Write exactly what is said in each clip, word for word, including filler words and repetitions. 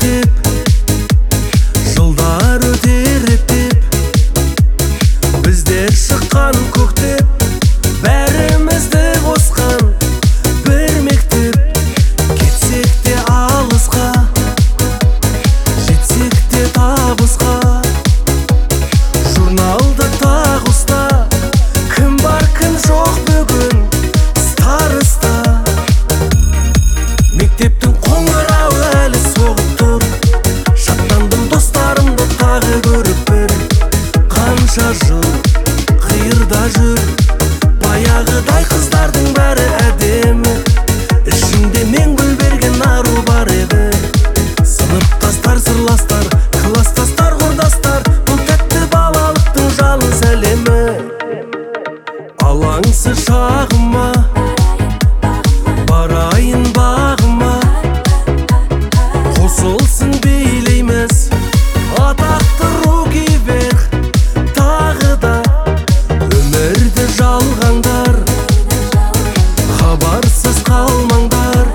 ептеп, жылдар өтер ептеп, біздер шыққан көктеп, бәрімізді қосқан бір мектеп. Кетсек те алысқа, жетсек те табысқа, журналды тағы ұста, кім бар кім жоқ бүгін старыста. Мектептің қоңырауы әлі соғып тұр, шаттандым достарымды тағы көріп бір. Қанша жыл қиырда жүр, баяғыдай қыздардың бәрі әдемі, ішінде мен гүл берген ару бар еді. Сыныптастар, сырластар, класстастар, құрдастар, бұл тәтті балалықтың жалғыз әлемі. Алаңсыз шағыма, барайын бағыма, қосылсын билейміз атақты руки вверх. Тағы да өмірді жалғандар, хабарсыз қалмаңдар,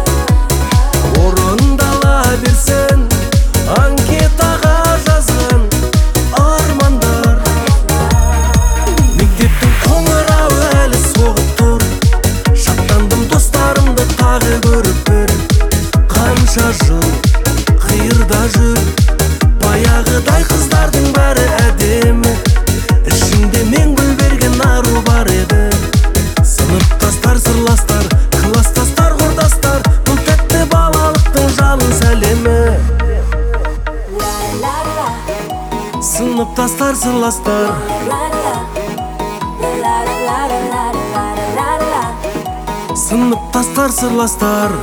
орындала берсін анкетаға жазған армандар. Мектептің қоңырауы әлі соғып тұр, шаттандым достарымды тағы көріп бір. Қанша жыл қиырда жүр, баяғыдай қыздардың бәрі әдемі, ішінде мен гүл берген ару бар еді. Сыныптастар, сырластар, класстастар, құрдастар, бұл тәтті балалықтың жалғыз әлемі. Сыныптастар, сырластар, сыныптастар, сырластар,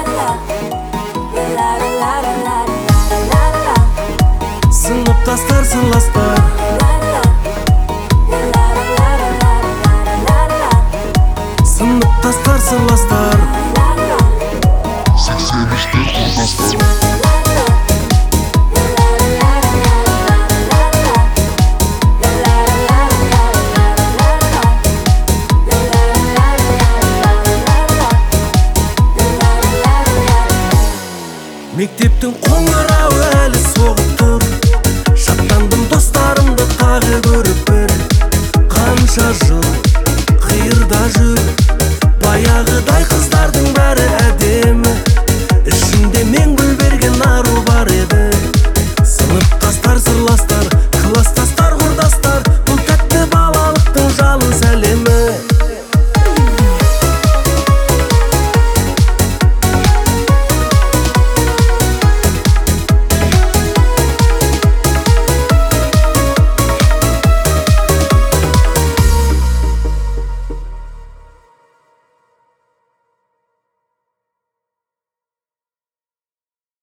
сыныптастар, сырластар, сыныптастар, сырластар. сексен үште құрдастар. Мектептің қоңырауы әлі соғып тұр, шаттандым достарымды тағы көріп бір. Қанша жыл қиырда жүр, баяғыдай